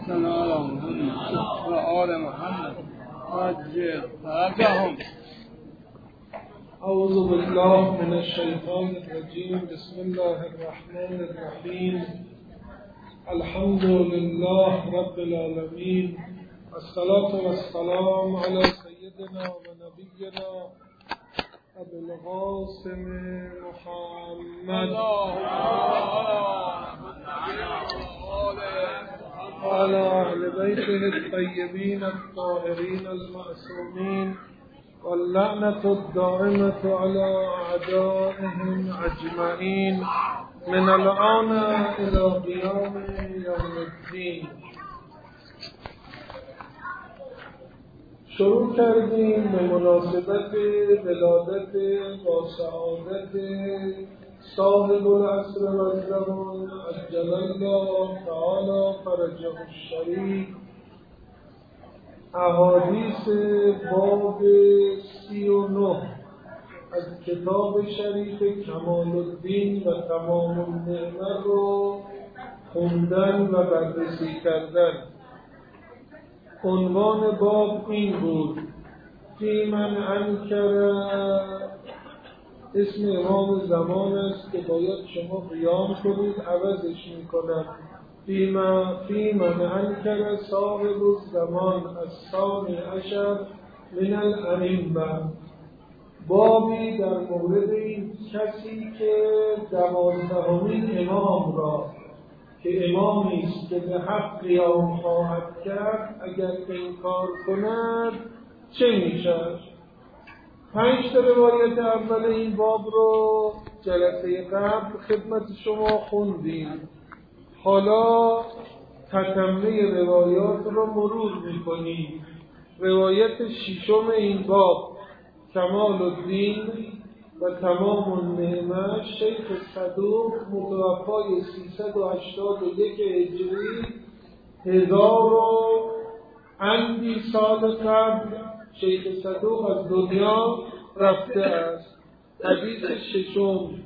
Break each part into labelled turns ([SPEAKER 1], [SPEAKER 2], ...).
[SPEAKER 1] صل على محمد وآل محمد وعجل فرجهم.
[SPEAKER 2] أعوذ بالله من الشيطان الرجيم. بسم الله الرحمن الرحيم. الحمد لله رب العالمين، الصلاة والسلام على سيدنا ونبينا أبي القاسم محمد وعلى أهل بيته الطيبين الطاهرين المعصومين، واللعنة الدائمة على أعدائهم أجمعين من الآن إلى قيام يوم الدين. شروع کردیم به مناسبت ولادت با سعادت صاحب العصر و الزمان عجل الله تعالی فرجه الشریف احادیث باب 39 از کتاب شریف کمال الدین و تمام النعمه رو خوندن و بررسی کردن. عنوان باب این بود: فی من انکر، اسم امام زمان است که باید شما قیام کنید، عوضش میکنم. فی من انکر صاحب الزمان الثانی عشر من الائمه، بابی در مورد این کسی که 12مین امام را که امامی است که به حق قیام خواهد کرد اگر انکار کند چه میشد. 5 روایت اول این باب رو جلسه قبل خدمت شما خوندیم. حالا تتمه روایات رو مرور میکنیم. روایت 6 این باب کمال الدین و تمام النعمه، شیخ صدوق متوفای 381 هجری، 1000 و اندی سال قبل شیخ صدوق از دنیا رفته است. حدیث 6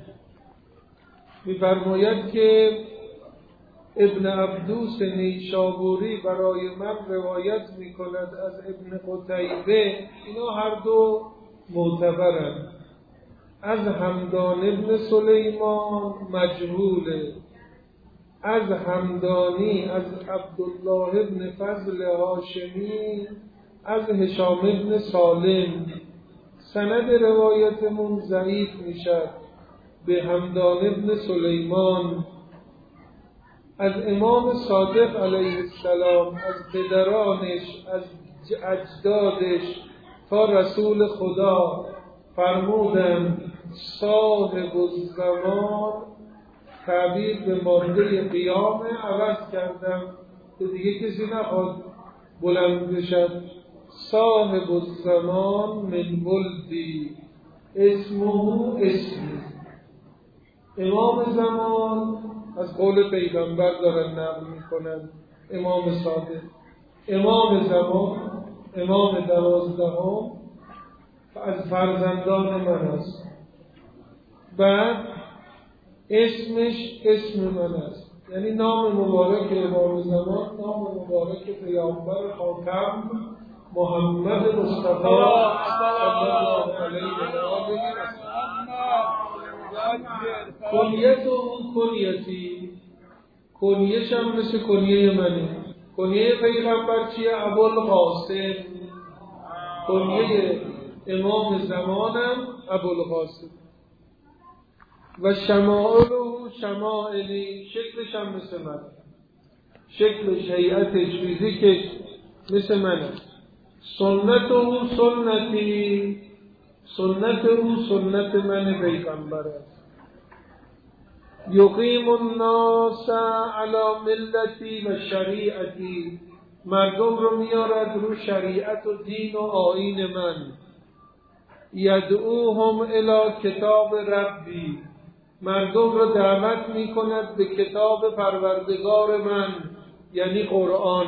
[SPEAKER 2] می‌فرماید که ابن عبدوس نیشابوری برای من روایت می‌کند از ابن قتیبه، اینا هر دو معتبرند. از همدان ابن سلیمان مجهوله، از همدانی از عبدالله ابن فضل هاشمی، از هشام ابن سالم. سند روایتمون ضعیف میشد به همدان ابن سلیمان. از امام صادق علیه السلام، از پدرانش، از اجدادش تا رسول خدا فرمودند صاحب الزمان، تعبیر به ماده قیامه عوض کردم که دیگه کسی نخواد بلند بشد. صاحب الزمان من ولدی اسمه اسمی، امام زمان از قول پیغمبر دارن نقل میکنن. امام صادق امام زمان، امام 12 از فرزندان من است. بعد اسمش اسم من است، یعنی نام مبارک امام زمان نام مبارک پیامبر خاتم محمد مصطفی صلی الله علیه و آله و سلم. کنیت اون کنیتی، کنیش هم مثل کنیه منه. کنیه پیغمبر چیه؟ ابوالقاسم. کنیه امام زمانم ابوالقاسم. و شمائله شمائلی، شکلش هم مثل من، شکلش، هیئتش، فیزیکش مثل منه. سنته سنتی، سنت او سنت من پیغمبر است. یقیم الناس علی ملتی و شریعتی، مردم رو میارد رو شریعت و دین و آیین من. یدعوهم الی کتاب ربی، مردم رو دعوت میکند به کتاب پروردگار من، یعنی قرآن.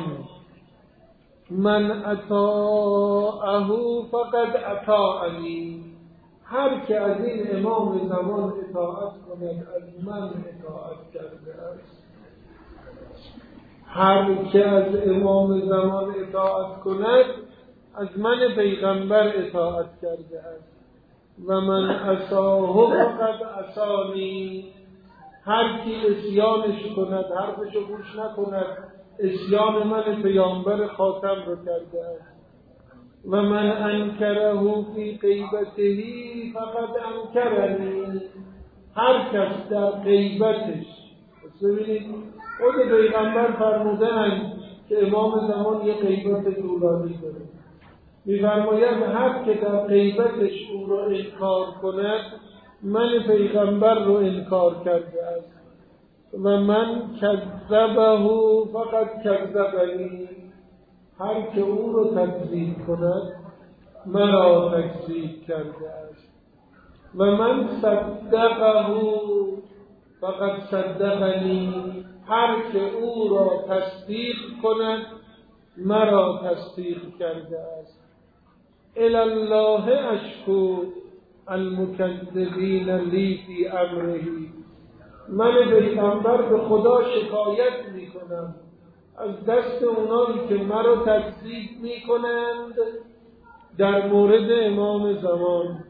[SPEAKER 2] من اطاعه فقد اطاعنی، هر که از این امام زمان اطاعت کند از من اطاعت کرده است. هر که از امام زمان اطاعت کند از من پیغمبر اطاعت کرده است و من عصاه فقد عصانی. هر کی عصیانش کند، حرفشو گوش نکند، عصیان من پیامبر خاتم رو کرده است. و من انکره فی غیبته فقد انکرنی. هر کس در غیبتش، ببینید خود پیغمبر فرمودند که امام زمان یه غیبت طولانی داره، می‌فرماید هر که در غیبتش او رو انکار کند من پیغمبر رو انکار کرده است و من کذبه فقط کذبنی. هر که او رو تکذیب کند مرا تکذیب کرده است و من صدقه فقط صدقنی. هر که او را تصدیق کند مرا تصدیق کرده است. الی الله اشکو المکذبین لی فی امره. من پیغمبر به خدا شکایت میکنم از دست اونایی که مرا تکذیب میکنند در مورد امام زمان.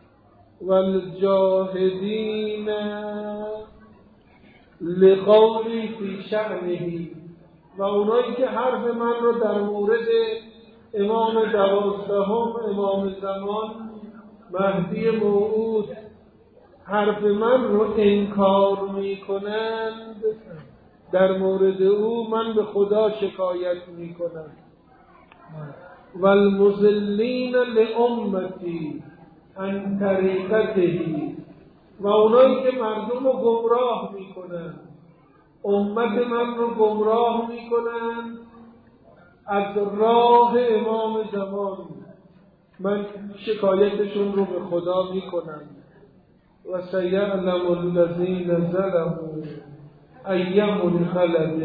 [SPEAKER 2] والجاهدین لقولی فی شأنه. و اونایی که حرف من رو در مورد امام 12 امام زمان مهدی موعود حرف من رو انکار میکنند در مورد او من به خدا شکایت میکنم. والمضلین لامتی عن طریقته. و اونایی که مردم رو گمراه میکنند، امت من رو گمراه میکنند از راه امام زمان من شکایتشون رو به خدا میکنم. و سیعلم الذین ظلموا ای منقلب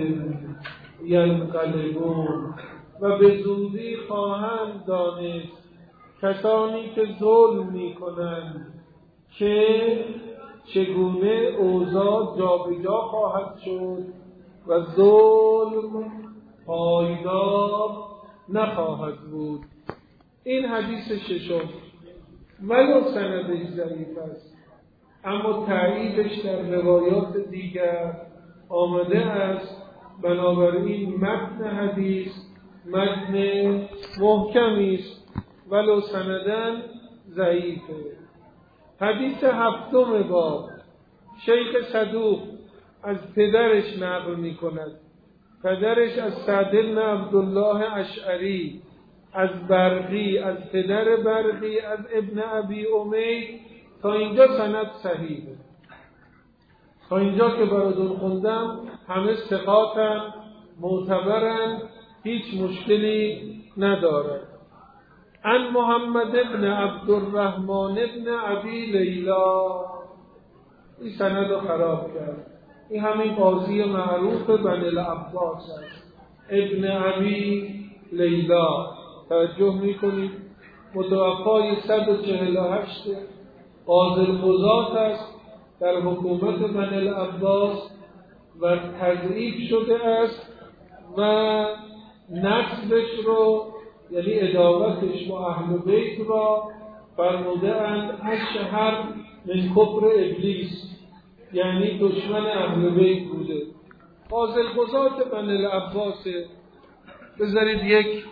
[SPEAKER 2] ینقلبون. و به زودی خواهند دانست کسانی که ظلم میکنند که چگونه اوضاع جابجا خواهد شد و ظلم پایدار نخواهد بود. این حدیث ششم ولو سندش ضعیف است اما تأییدش در روایات دیگر آمده است. بنابراین متن حدیث متن محکمی است ولو سندن ضعیفه. حدیث هفتم باب شیخ صدوق از پدرش نقل می کند. پدرش از سعد بن عبدالله اشعری از برقی، از پدر برقی، از ابن ابی امیر. تا اینجا سند صحیحه. تا اینجا که براتون خوندم همه ثقاتن، معتبرن، هیچ مشکلی ندارد. عن محمد بن عبدالرحمن بن ابی لیلا. این سند رو خراب کرد. این همین قاضی معروف بن العباس است، ابن ابی لیلا. توجه میکنید متوفای 148 قاضی القضات است در حکومت بن العباس و تضعیف شده است و نسبش رو یعنی اداوتش با اهل بیت را فرموده اند اشهر من کفر ابلیس، یعنی دشمن اهل بیت بوده. قاضی القضات بن العباس. بذارید یک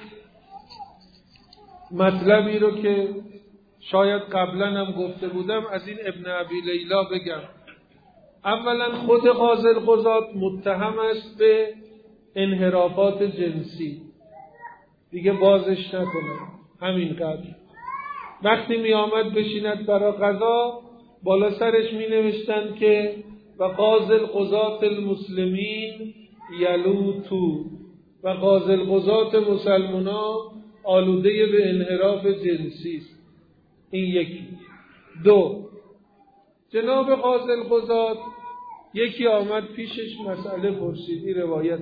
[SPEAKER 2] مطلبی رو که شاید قبلا هم گفته بودم از این ابن ابی لیلا بگم. اولا خود قاضی القضات متهم است به انحرافات جنسی، دیگه بازش نکنه همینقدر. وقتی می آمد بشیند برای قضا بالا سرش می نوشتند که و قاضی القضات المسلمین یلوتو، و قاضی القضات مسلمانا آلوده به انحراف جنسی است. این یکی. دو، جناب قاضی القضات یکی آمد پیشش مسئله پرسیدی روایت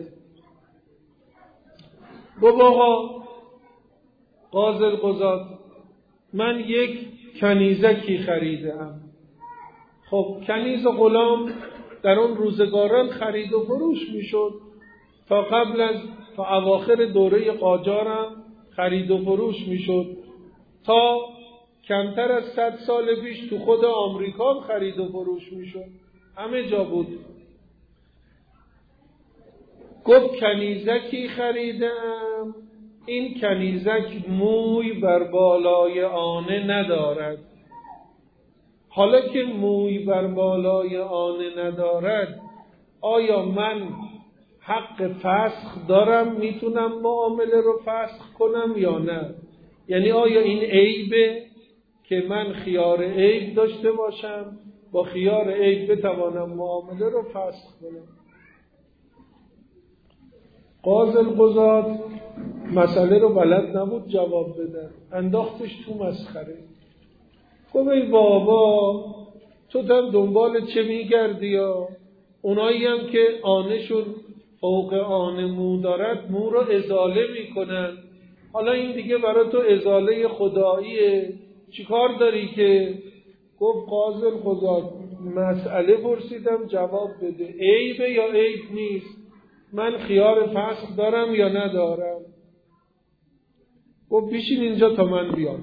[SPEAKER 2] گفت آقا قاضی القضات من یک کنیزکی خریدم. خب کنیز و غلام در اون روزگاران خرید و فروش میشد. تا قبل از تا اواخر دوره قاجارم خرید و فروش میشد، تا کمتر از 100 سال پیش تو خود آمریکا خرید و فروش میشد، همه جا بود. گفت کنیزکی خریدم، این کنیزک موی بر بالای آنه ندارد. حالا که موی بر بالای آنه ندارد، آیا من حق فسخ دارم؟ میتونم معامله رو فسخ کنم یا نه؟ یعنی آیا این عیبه که من خیار عیب داشته باشم، با خیار عیب بتوانم معامله رو فسخ کنم؟ قاضی القضات مسئله رو بلد نبود جواب بده، انداختش تو مسخره. گفت ای بابا، تو هم دنبال چه میگردی؟ یا اونایی هم که آنشون فوق آن مو دارد مو رو ازاله میکنن، حالا این دیگه برای تو ازاله خداییه، چی کار داری که؟ گفت قاضی القضات مسئله پرسیدم جواب بده، عیبه یا عیب نیست؟ من خیار فسخ دارم یا ندارم؟ گفت بیشین اینجا تا من بیام.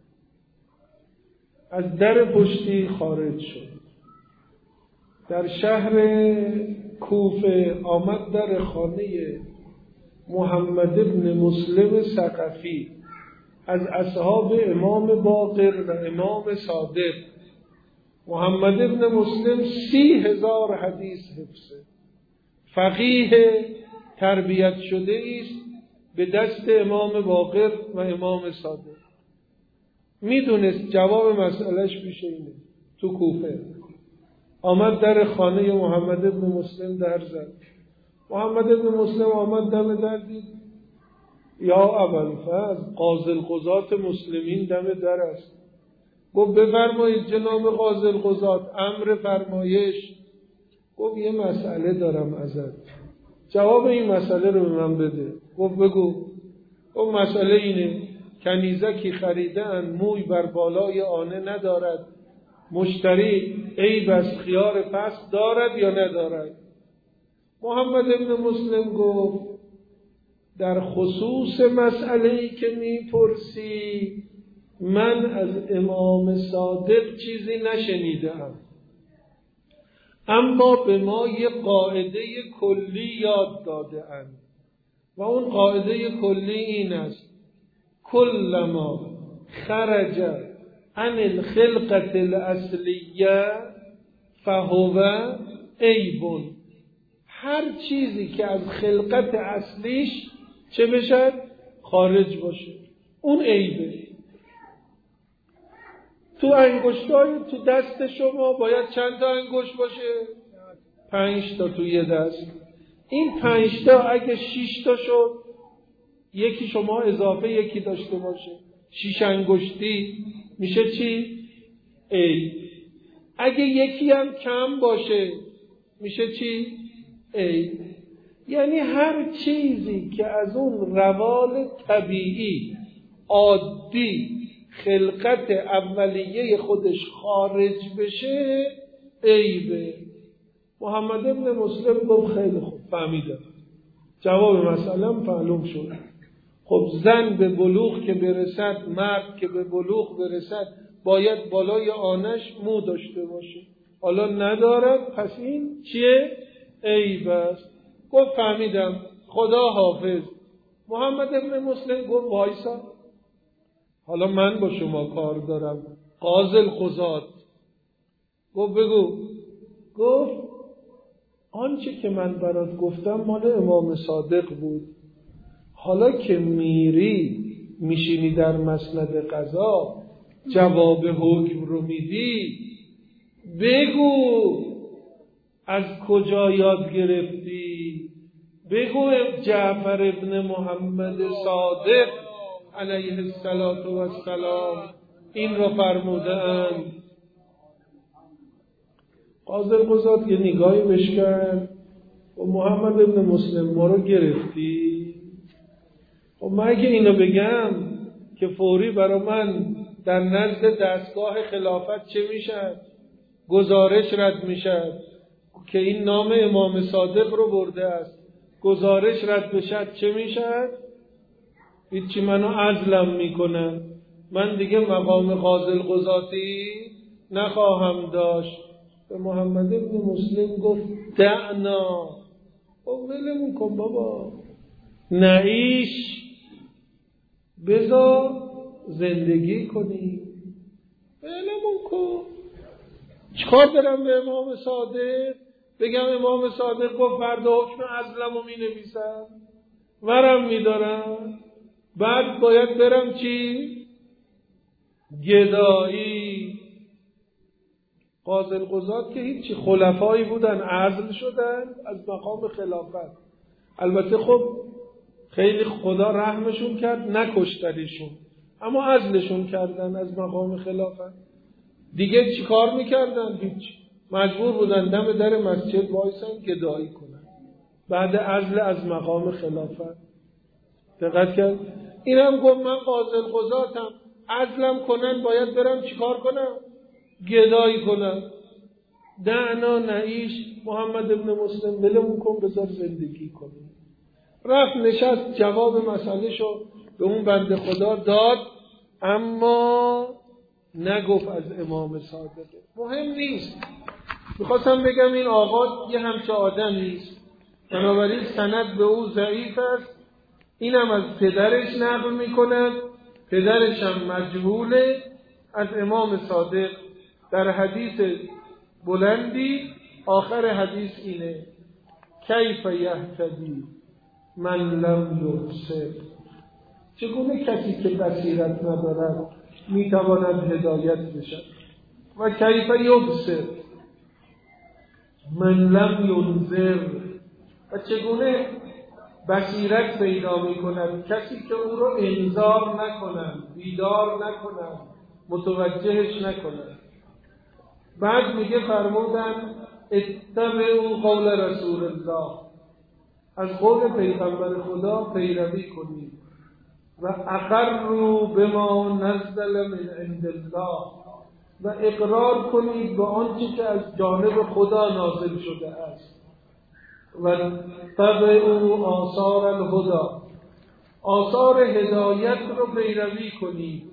[SPEAKER 2] از در پشتی خارج شد، در شهر کوفه آمد در خانه محمد ابن مسلم ثقفی از اصحاب امام باقر و امام صادق. محمد ابن مسلم 30,000 حدیث حفظه، فقیه تربیت شده است به دست امام باقر و امام صادق. میدونست جواب مسئلهش پیش اینه. تو کوفه آمد در خانه محمد ابن مسلم در زد. محمد ابن مسلم آمد دم در دید، یا ابوالفضل قاضی القضات مسلمین دم در است. گفت بفرمایید جناب قاضی القضات، امر فرمایش. گفت یه مسئله دارم ازت، جواب این مسئله رو به من بده. گفت بگو. گفت مسئله اینه کنیزکی خریدن موی بر بالای آنه ندارد، مشتری عیب از خیار فسخ دارد یا ندارد؟ محمد ابن مسلم گفت در خصوص مسئله‌ای که میپرسی من از امام صادق چیزی نشنیدم، اما به ما یه قاعده کلی یاد داده اند و اون قاعده کلی این است: کلما خرج عن الخلقة الاصلیه فهو عیب. هر چیزی که از خلقت اصلیش چه بشه؟ خارج باشه، اون عیبه. تو انگشتای تو دست شما باید چند تا انگشت باشه؟ 5 تا تو یه دست. این 5 تا اگه 6 تا شد، یکی شما اضافه یکی داشته باشه، 6 انگشتی میشه چی؟ عیب. اگه یکی هم کم باشه میشه چی؟ عیب. یعنی هر چیزی که از اون روال طبیعی عادی خلقت اولیه خودش خارج بشه عیبه. محمد ابن مسلم گفت خیلی خوب، فهمیدم، جواب مسئله معلوم شد. خب زن به بلوغ که برسد، مرد که به بلوغ برسد، باید بالای آنش مو داشته باشه، حالا ندارد، پس این چیه؟ عیب است. گفت فهمیدم، خدا حافظ. محمد ابن مسلم گفت وایسا، حالا من با شما کار دارم. قاضی القضات گفت بگو. گفت آنچه که من برات گفتم مال امام صادق بود، حالا که میشینی در مسند قضا جواب حکم رو میدی، بگو از کجا یاد گرفتی، بگو جعفر ابن محمد صادق علیه السلام این را فرمودند. قاضی القضات یه نگاهی بهش کرد و محمد ابن مسلم ما رو گرفتی؟ و من اگه اینو بگم که فوری برای من در نزد دستگاه خلافت چه میشد؟ گزارش رد میشد که این نام امام صادق رو برده است. گزارش رد بشد چه میشد؟ هیچی، منو عزلم میکنن، من دیگه مقام قاضی القضاتی نخواهم داشت. به محمد ابن مسلم گفت دعنا، ولمون کن بابا، نعیش، بذار زندگی کنی، ولمون کن. چیکار دارم به امام صادق بگم؟ امام صادق گفت فردا حکم عزلمو می نویسم، ورم می دارم، بعد باید برم چی؟ گدایی. قاضی القضات که هیچی، خلفایی بودن عزل شدن از مقام خلافت. البته خب خیلی خدا رحمشون کرد، نکشتریشون، اما عزلشون کردن از مقام خلافت. دیگه چی کار میکردن؟ هیچ، مجبور بودن دم در مسجد وایسن گدایی کنن بعد عزل از مقام خلافت. دقت کرد؟ اینم گفت من قاضی القضاتم، عزلم کنن باید برم چیکار کنم؟ گدایی کنم. دعنا نعیش، محمد ابن مسلم ولمون کن، بذار زندگی کنیم. رفت نشست، جواب مسئله شو به اون بنده خدا داد، اما نگفت از امام صادقه. مهم نیست. میخواستم بگم این آقا یه همچه آدم نیست، بنابراین سند به او ضعیف است. اینم از پدرش نقل میکند، پدرش هم مجهوله. از امام صادق در حدیث بلندی آخر حدیث اینه: کیف یهتدی من لم یبصر. چگونه کسی که بصیرت ندارد میتواند هدایت بشد؟ و کیف یبصر من لم ینذر. و چگونه بصیرت پیدا میکند کسی که او رو انذار نکنند، بیدار نکنند، متوجهش نکنند. بعد میگه فرمودن اتبعوا قول رسول الله، از قول پیغمبر خدا پیروی کنید. و اقروا بما نزل من عند الله، و اقرار کنید به آنچه که از جانب خدا نازل شده است. و تبعوا آثار الهدى، آثار هدایت رو پیروی کنید.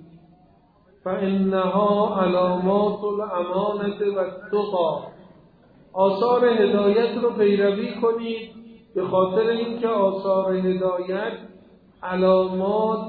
[SPEAKER 2] فانها علامات الامانه و التقى، آثار هدایت رو پیروی کنید به خاطر اینکه آثار هدایت علامات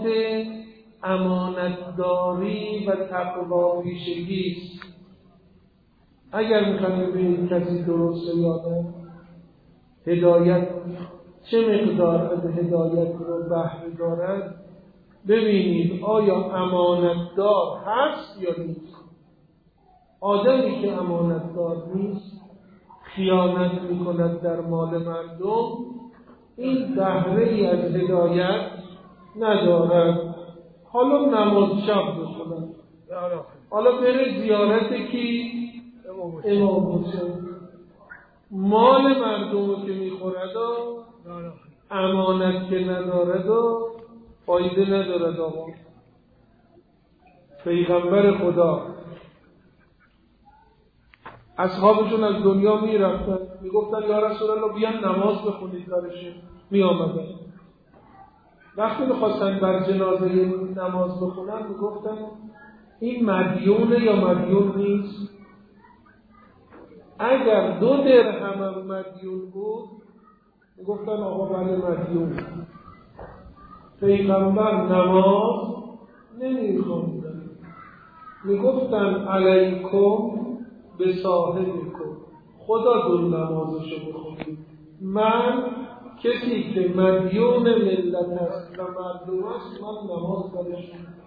[SPEAKER 2] امانتداری و تقوا پیشگی است. اگر میخواید ببینید کسی درسته یا نه، هدایت چه مقدار از هدایت رو بهره دارد ببینید آیا امانتدار هست یا نیست. آدمی که امانتدار نیست، خیانت میکند در مال مردم، این بهره ای از هدایت ندارد. حالا نماز شب بخوند، حالا بره زیارت کی؟ امام حسین. مال مردم که میخورد و امانت که ندارد و فایده ندارد. آقا پیغمبر خدا اصحابشون از دنیا میرفتن، میگفتن یا رسول الله بیان نماز بخونید درشه، میآمدن. وقتی میخواستن بر جنازه نماز بخونن میگفتن این مدیونه یا مدیون نیست؟ اگر 2 درهم هم مدیون بود میگفتن آقا بله مدیون. پیغمبر نماز نمیخوندن، میگفتن علیکم به صاحبکم، خدا دون نمازشو بخونید، من کسی که مدیون ملت است و مردم است من نماز برش میخونم.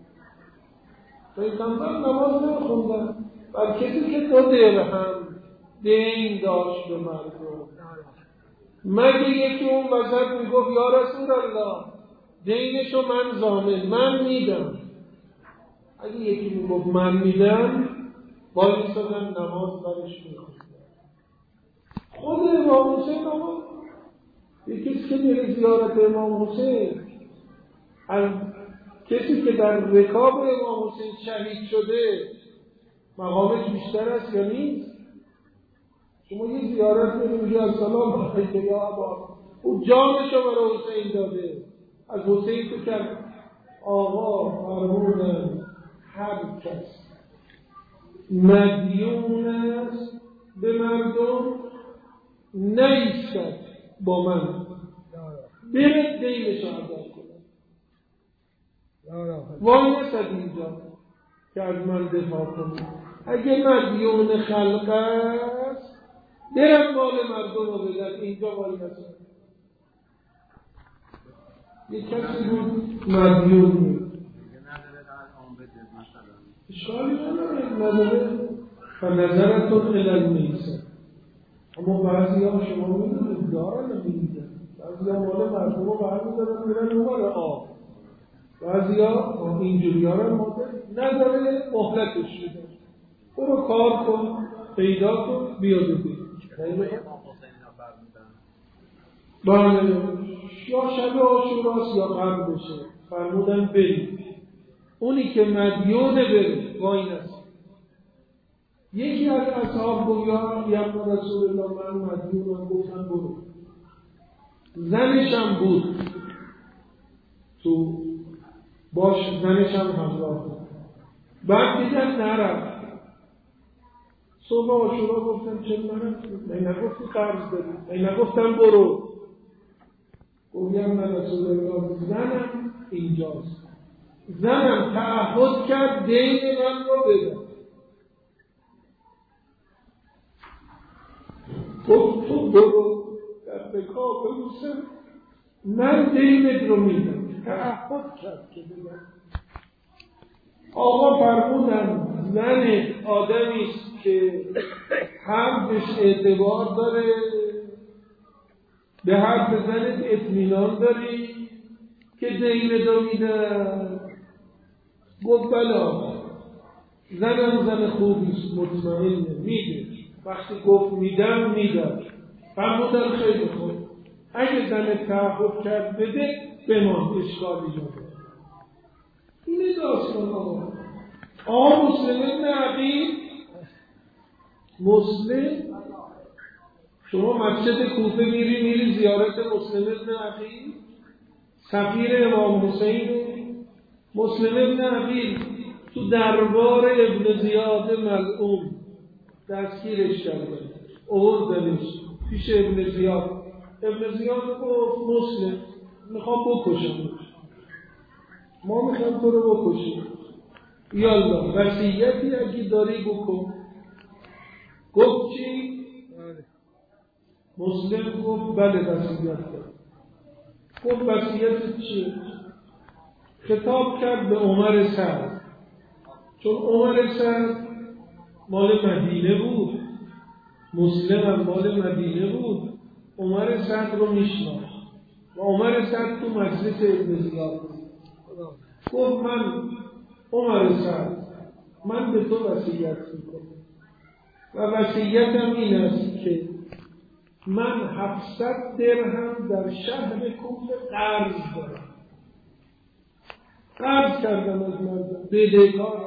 [SPEAKER 2] پیغمبر نماز نمیخوندن بر کسی که 2 درهم دین داشت به مردم. مگه یکی اون وسط میگفت یا رسول الله دینشو من ضامن، من میدم. اگه یکی میگفت من میدم، باید ایستادن نماز برش میخوندن. خود امام حسین آقا، یکی که میره زیارت امام حسین، از کسی که در رکاب امام حسین شهید شده مقامش بیشتر است یا نیست؟ شما یه زیارت میگی السلام علیک یا ابا او جانشو برای حسین داده. از حسین تو کرد آقا فرمودن هر کس مدیون است به مردم نیستد با من برد دینش ادا کنم. وای نسد اینجا که از من دفاع کنم. اگه مدیون خلق است برم مال مردم رو بدن. اینجا وای نسد. یک کسی بود مدیون بود اشکالی نداره فنظرتون الالمیسه. اما بعضی ها شما میدونید دارن میدن، بعضی ها مال مردم رو برمیدارن میرن اون بره آب، بعضی ها اینجوری ها رو نداره مهلتش میدن. برو کار کن پیدا کن بیاد و بید. بله یا شب عاشوراست یا قبل بشه فرمودن برید. اونی که مدیونه بره وای نست. یکی از اصحاب گفت یا رسول الله من مدیونم. گفتن برو. زنشم بود تو باش، زنشم همراه بود. بعد دیدن نرفت. صبح عاشورا گفتن چه نرفت؟ من نگفتی قرض داری؟ من نگفتم برو. گفت یا رسول الله زنم اینجاست. زنم تعهد کرد دین من رو بده. گفت تو برو در بکا بروسم من دینت رو میدم. تعهد کرد که بده. آقا فرمودن زن آدمیست که حرفش اعتبار داره، به حرف زنت اطمینان داری که دین رو میدن. گفت بله آقا زنم زن خوبیست مطمئنه میده. وقتی گفت میدم میدم. فرمودن خیلی خوب اگه زن تعهد کرد بده بمان اشکالی نداره. اینه داستان آقا مسلم ابن عقیل. مسلم شما مسجد کوفه میری زیارت مسلم ابن عقیل سفیر امام حسین. مسلم ابن عقیل تو دربار ابن زیاد ملعون دستگیرش کردن آوردنش پیش ابن زیاد. ابن زیاد گفت مسلم میخوام بکشم، ما میخوام تو رو بکشیم، یالا وصیتی اگه داری بکن. گفت چی؟ مسلم گفت بله وصیت دارم. گفت وصیت چیه؟ خطاب کرد به عمر سعد، چون عمر سعد مال مدینه بود، مسلم هم مال مدینه بود. عمر سعد رو میشناخت و عمر سعد تو مجلس ابن زیاد بود. گفت من عمر سعد من به تو وصیت میکنم و وصیتم این است که من 700 درهم در شهر کوفه قرض دارم. قرض کردم از مردم بدهکارم.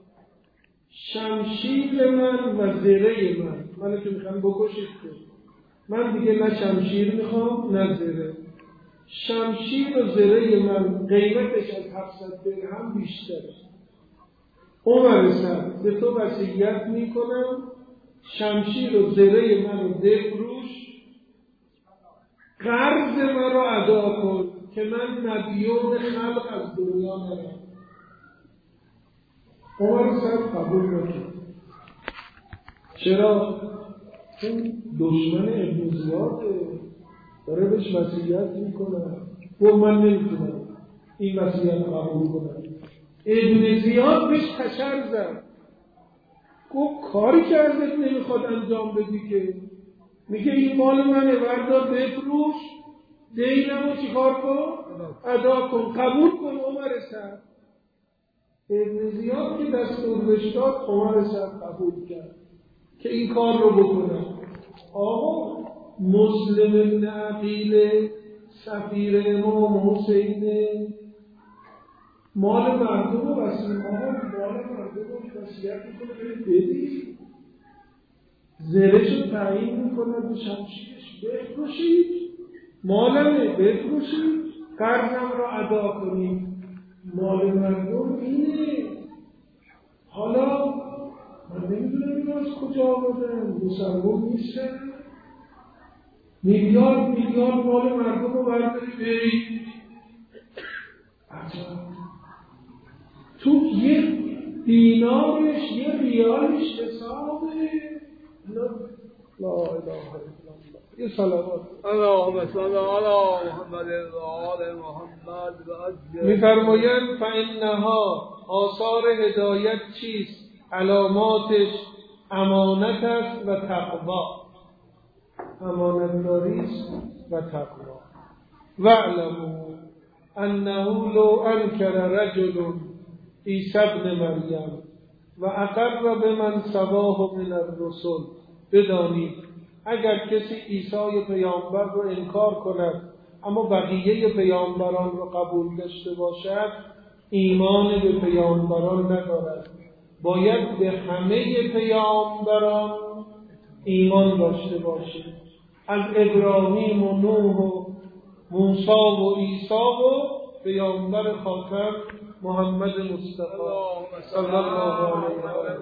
[SPEAKER 2] شمشیر من و زره من که میخوام بکشید که من دیگه نه شمشیر میخوام نه زره. شمشیر و زره من قیمتش از 700 درهم بیشتره. عمر سعد به تو وصیت میکنم شمشیر و زره من رو بفروش، قرض من رو ادا کن که من مدیون خلق از دنیا نرم. عمر سعد قبول نکرد. چرا؟ چون دشمن ابن زیاده داره بهش وصیت میکنه. گفت من نمیتونم این وصیت قبول کنم. ابن زیاد بهش تشر زد. گفت کاری که ازت نمیخواد انجام بدی که میگه این مال منه بردار بفروش دینمو چیکار کن؟ ادا کن. قبول کن عمر سعد. ابن زیاد که دستور بهش داد عمر سعد قبول کرد که این کار رو بکنه. آقا مسلم ابن عقیل سفیر امام حسین مال مردم رو وصیت میکنه بدید، زرش رو تعیین میکنه به شمشیرش بفروشید مالمه بفروشید، قرضم را ادا کنید. مال مردم اینه. حالا من نمیدونم این از کجا آمدن، مسلمان نیستن. میلیارد مال مردم رو برداری برید. تو یه دینارش یه ریالش حسابه. لا اله الا الله. یه صلوات
[SPEAKER 1] اللهم صل علی محمد و آل محمد و عجل.
[SPEAKER 2] می‌فرمایند فإنها آثار هدایت چیست؟ علاماتش امانت است و تقوا. امانتداری است و تقوا. واعلموا انه لو انکر رجل عیسی ابن مریم و اقر بمن سواه من الرسل، بدانید اگر کسی عیسی پیامبر رو انکار کند اما بقیه پیامبران رو قبول داشته باشد، ایمان به پیامبران ندارد. باید به همه پیامبران ایمان داشته باشید، از ابراهیم و نوح و موسی و عیسی و پیامبر خاتم محمد مصطفی صلی الله علیه و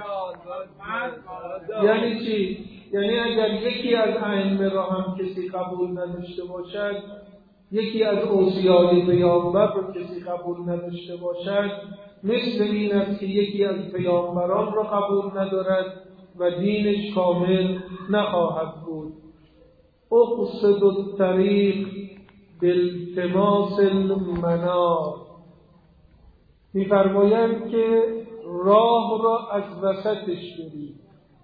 [SPEAKER 2] آله. یعنی چی؟ یعنی اگر یکی از ائمه را هم کسی قبول نداشته باشد، یکی از اوصیای پیامبر را کسی قبول نداشته باشد، مثل این است که یکی از پیامبران را قبول ندارد و دینش کامل نخواهد بود. اقصد الطریق بالتماس المنار. می‌فرمایند که راه را از وسطش برید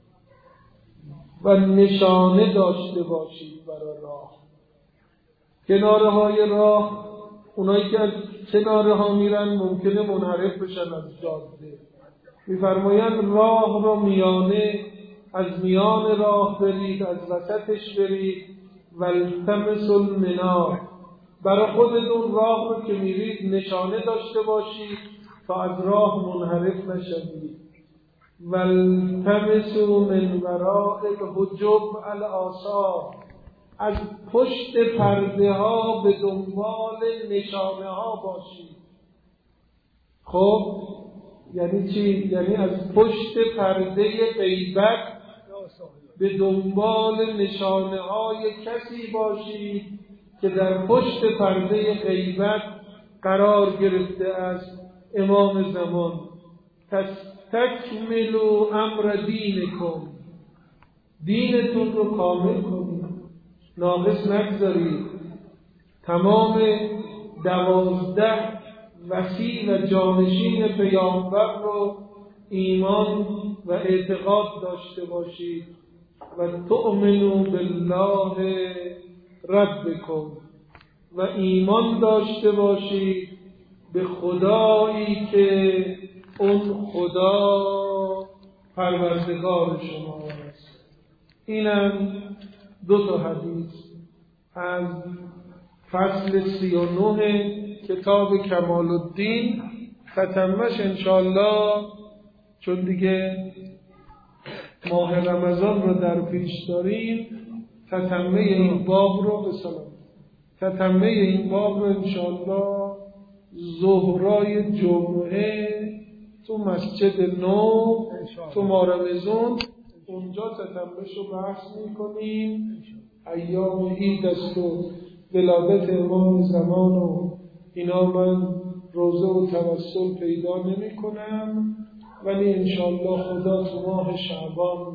[SPEAKER 2] و نشانه داشته باشید برای راه. کناره های راه، اونایی که از کناره ها میرن ممکنه منحرف بشن از جاده. می‌فرمایند راه را میانه، از میان راه برید، از وسطش برید. والتمسوا المنار، برای خودتون راه رو که میرید نشانه داشته باشید تا از راه منحرف نشوید. والتمسوا من وراء الحجب الآثار، از پشت پرده ها به دنبال نشانه ها باشید. خب یعنی چی؟ یعنی از پشت پرده غیبت به دنبال نشانه های کسی باشید که در پشت پرده غیبت قرار گرفته است. امام زمان تکملوا امر دینکم، دینتون رو کامل کنید، ناقص نگذارید. تمام 12 وصی و جانشین پیامبر رو ایمان و اعتقاد داشته باشید. و تؤمنوا بالله ربکم، و ایمان داشته باشید به خدایی که اون خدا پروردگار شما است. اینم 2 حدیث از فصل 39 کتاب کمال الدین. ختمش انشاءالله، چون دیگه ماه رمضان رو در پیش داریم، تتمه این باب رو بسلام، تتمه این باب رو انشاءالله ظهرای جمعه تو مسجد نو تو مارمزون اونجا تتمهش رو بحث میکنیم. ایام عید است و ولادت امام زمان و اینا من روزه و توسل پیدا نمی کنم، ولی انشاءالله خدا تو ماه شعبان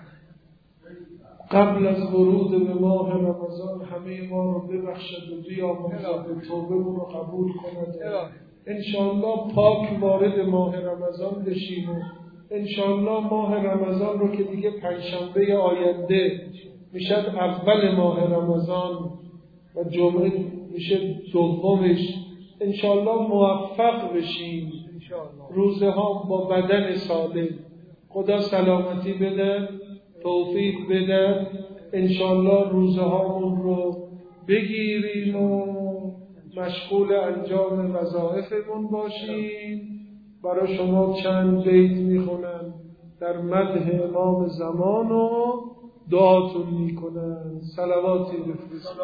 [SPEAKER 2] قبل از ورود به ماه رمضان همه ما رو ببخشد و بیامرزد و توبه‌مون رو قبول کند. انشاءالله پاک وارد ماه رمضان بشیم و انشاءالله ماه رمضان رو که دیگه پنجشنبه آینده میشه اول ماه رمضان و جمعه میشه دومش، انشاءالله موفق بشیم. روزه ها با بدن سالم، خدا سلامتی بده، توفیق بده، انشاءالله روزه هامون رو بگیریم و مشغول انجام وظایفمون باشیم. برای شما چند بیت میخونم در مدح امام زمان و دعاتون میکنن. صلواتی بفرستید.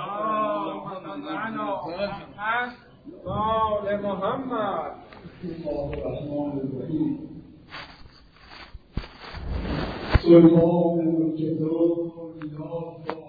[SPEAKER 1] آل محمد.
[SPEAKER 2] سلمان الجدال